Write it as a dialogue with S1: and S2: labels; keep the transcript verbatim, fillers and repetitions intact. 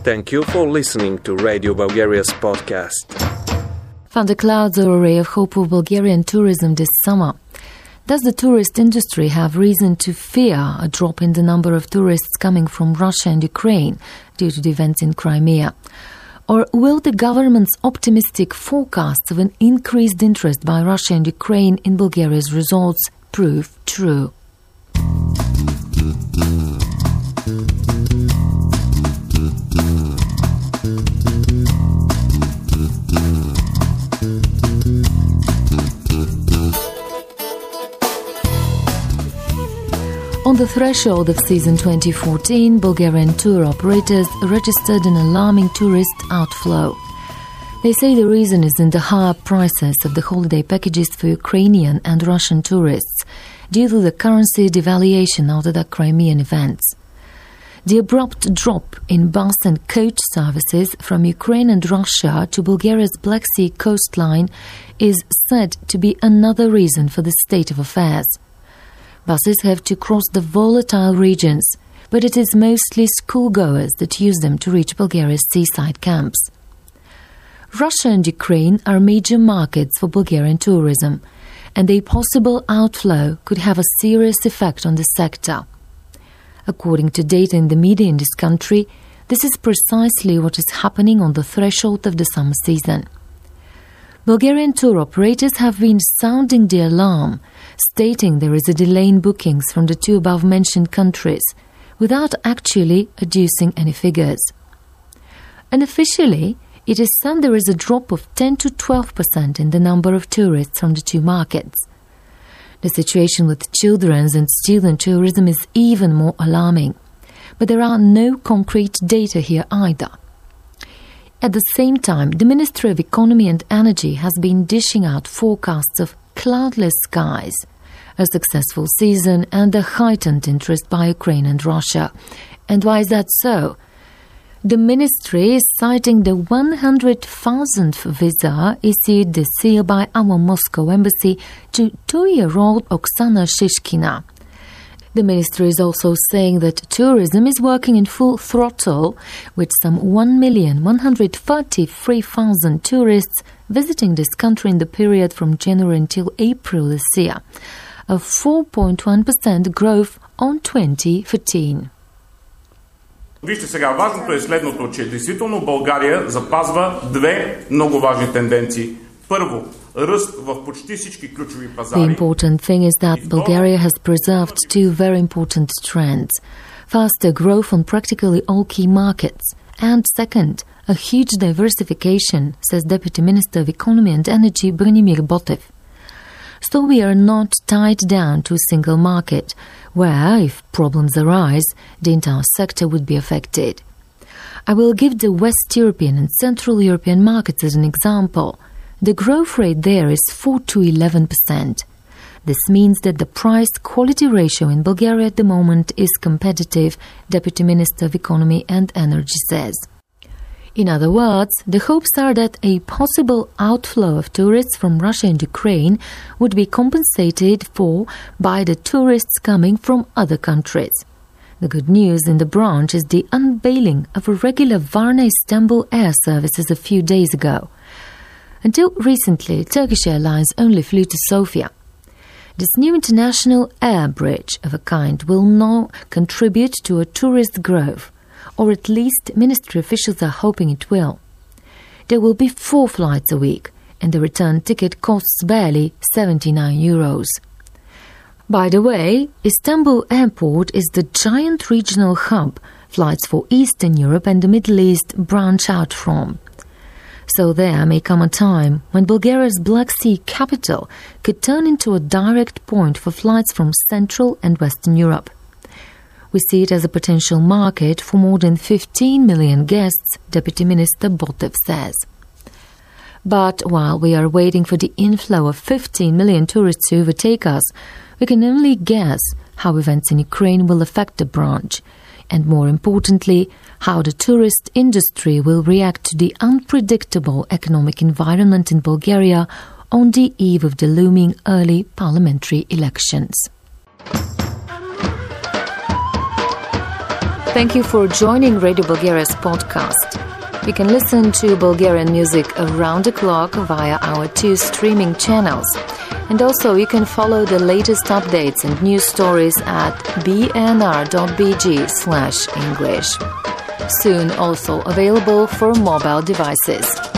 S1: Thank you for listening to Radio Bulgaria's podcast.
S2: Thunderclouds are a ray of hope for Bulgarian tourism this summer. Does the tourist industry have reason to fear a drop in the number of tourists coming from Russia and Ukraine due to the events in Crimea? Or will the government's optimistic forecasts of an increased interest by Russia and Ukraine in Bulgaria's resorts prove true? On the threshold of season twenty fourteen, Bulgarian tour operators registered an alarming tourist outflow. They say the reason is in the higher prices of the holiday packages for Ukrainian and Russian tourists due to the currency devaluation after the Crimean events. The abrupt drop in bus and coach services from Ukraine and Russia to Bulgaria's Black Sea coastline is said to be another reason for the state of affairs. Buses have to cross the volatile regions, but it is mostly schoolgoers that use them to reach Bulgaria's seaside camps. Russia and Ukraine are major markets for Bulgarian tourism, and a possible outflow could have a serious effect on the sector. According to data in the media in this country, this is precisely what is happening on the threshold of the summer season. Bulgarian tour operators have been sounding the alarm, stating there is a delay in bookings from the two above-mentioned countries, without actually adducing any figures. Unofficially, it is said there is a drop of ten to twelve percent in the number of tourists from the two markets. The situation with children's and student tourism is even more alarming, but there are no concrete data here either. At the same time, the Ministry of Economy and Energy has been dishing out forecasts of cloudless skies, a successful season and a heightened interest by Ukraine and Russia. And why is that so? The ministry is citing the one hundred thousandth visa issued this year by our Moscow embassy to two-year-old Oksana Shishkina. The ministry is also saying that tourism is working in full throttle, with some one million one hundred thirty-three thousand tourists visiting this country in the period from January until April this year, a four point one percent growth on twenty fourteen.
S3: Вижте сега, важното е следното, че действително България запазва две много важни тенденции. Първо, ръст в почти всички ключови пазари.
S2: The important thing is that Bulgaria has preserved two very important trends. First, a growth on practically all key markets. And second, a huge diversification, says Deputy Minister of Economy and Energy Branimir Botev. So we are not tied down to a single market, where, if problems arise, the entire sector would be affected. I will give the West European and Central European markets as an example. The growth rate there is four to eleven percent. This means that the price-quality ratio in Bulgaria at the moment is competitive, Deputy Minister of Economy and Energy says. In other words, the hopes are that a possible outflow of tourists from Russia and Ukraine would be compensated for by the tourists coming from other countries. The good news in the branch is the unveiling of a regular Varna-Istanbul air services a few days ago. Until recently, Turkish Airlines only flew to Sofia. This new international air bridge of a kind will now contribute to a tourist growth, or at least ministry officials are hoping it will. There will be four flights a week, and the return ticket costs barely seventy-nine euros. By the way, Istanbul Airport is the giant regional hub flights for Eastern Europe and the Middle East branch out from. So there may come a time when Bulgaria's Black Sea capital could turn into a direct point for flights from Central and Western Europe. We see it as a potential market for more than fifteen million guests, Deputy Minister Botev says. But while we are waiting for the inflow of fifteen million tourists to overtake us, we can only guess how events in Ukraine will affect the branch, and more importantly, how the tourist industry will react to the unpredictable economic environment in Bulgaria on the eve of the looming early parliamentary elections. Thank you for joining Radio Bulgaria's podcast. You can listen to Bulgarian music around the clock via our two streaming channels. And also you can follow the latest updates and news stories at b n r dot b g slash English. Soon also available for mobile devices.